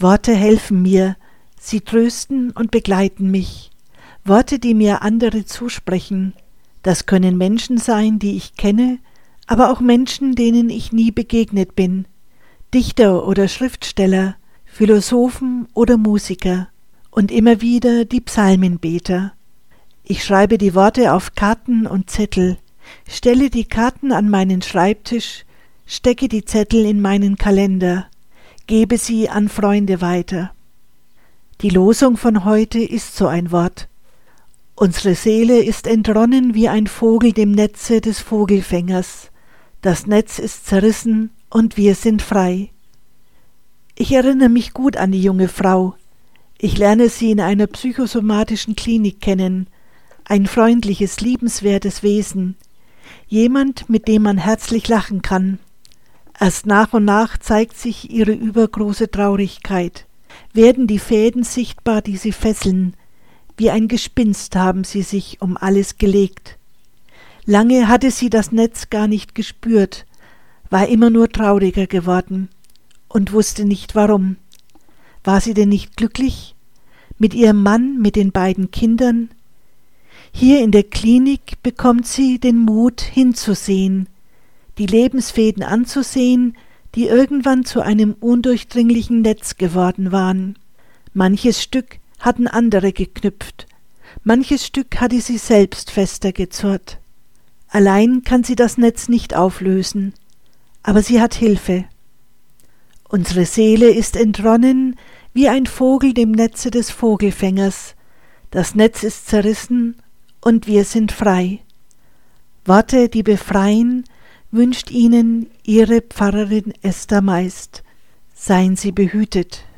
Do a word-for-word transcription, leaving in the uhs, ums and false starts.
Worte helfen mir, sie trösten und begleiten mich. Worte, die mir andere zusprechen. Das können Menschen sein, die ich kenne, aber auch Menschen, denen ich nie begegnet bin. Dichter oder Schriftsteller, Philosophen oder Musiker und immer wieder die Psalmenbeter. Ich schreibe die Worte auf Karten und Zettel, stelle die Karten an meinen Schreibtisch, stecke die Zettel in meinen Kalender, gebe sie an Freunde weiter. Die Losung von heute ist so ein Wort. Unsere Seele ist entronnen wie ein Vogel dem Netze des Vogelfängers. Das Netz ist zerrissen und wir sind frei. Ich erinnere mich gut an die junge Frau. Ich lerne sie in einer psychosomatischen Klinik kennen. Ein freundliches, liebenswertes Wesen. Jemand, mit dem man herzlich lachen kann. Erst nach und nach zeigt sich ihre übergroße Traurigkeit. Werden die Fäden sichtbar, die sie fesseln. Wie ein Gespinst haben sie sich um alles gelegt. Lange hatte sie das Netz gar nicht gespürt, war immer nur trauriger geworden und wusste nicht warum. War sie denn nicht glücklich? Mit ihrem Mann, mit den beiden Kindern? Hier in der Klinik bekommt sie den Mut hinzusehen, die Lebensfäden anzusehen, die irgendwann zu einem undurchdringlichen Netz geworden waren. Manches Stück hatten andere geknüpft, manches Stück hatte sie selbst fester gezurrt. Allein kann sie das Netz nicht auflösen, aber sie hat Hilfe. Unsere Seele ist entronnen wie ein Vogel dem Netze des Vogelfängers. Das Netz ist zerrissen und wir sind frei. Worte, die befreien, wünscht Ihnen Ihre Pfarrerin Esther Meist. Seien Sie behütet.